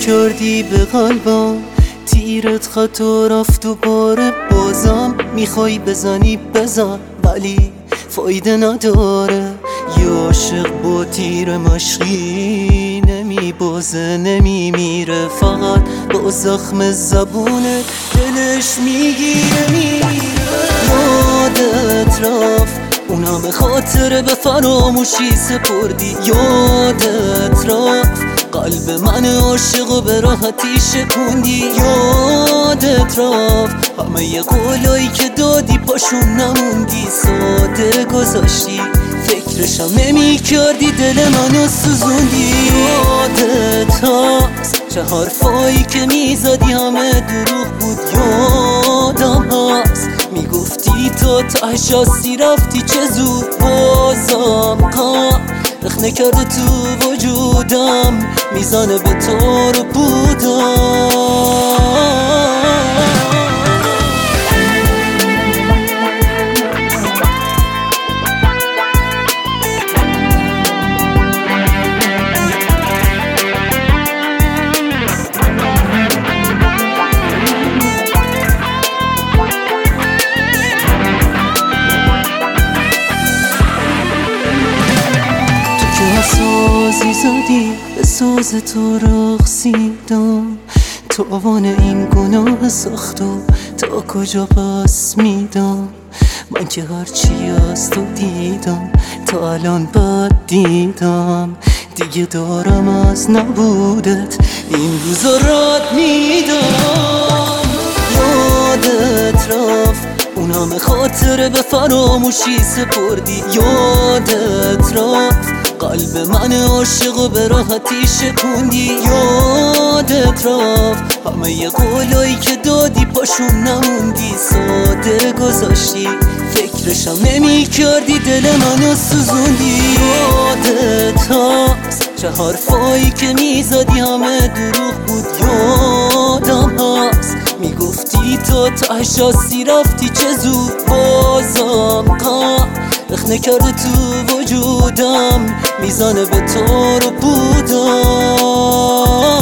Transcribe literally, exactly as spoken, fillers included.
کردی به قلبم، تیرت خطا رفت و باره بازم میخوای بزنی بزن، ولی فایده نداره. یا عاشق با تیر مشقی نمی بازه نمی میره، فقط با زخم زبونت دلش میگیره میره. یادت رفت اون همه خاطره به فراموشی سپردی، یادت رفت قلب من عاشقو به راحتی شکوندی، یادت رفت همه ی قولایی که دادی پاشون نموندی، ساده گذاشتی فکرشم نمی کردی دل منو سوزوندی. یادت هست چه حرفایی که میزدی همه دروغ بود، یادم هست میگفتی تو تهش هستی رفتی چه زود، بازم غم رخنه کرده تو وجودم، میزنه به تار و پودم. سازی زدی به ساز تو رقصیدم، تو آوان این گناه سخت و تا کجا پس میدم. من که هرچی از تو دیدم تا الان بد دیدم، دیگه دارم از نبودت این روزا رد میدم. یادت رفت اون همه خاطره به فراموشی سپردی، یادت رفت قلب من عاشقو به راحتی شکوندی، یادت رفت همه ی قولایی که دادی پاشون نموندی، ساده گذاشتی فکرشم نمی کردی دل منو سوزوندی. یادت هست چه حرفایی که میزدی همه دروغ بود، یادم هست میگفتی تو تهش هستی رفتی چه زود، بازم غم رخنه کرده تو وجودم، میزنه به تار و پودم.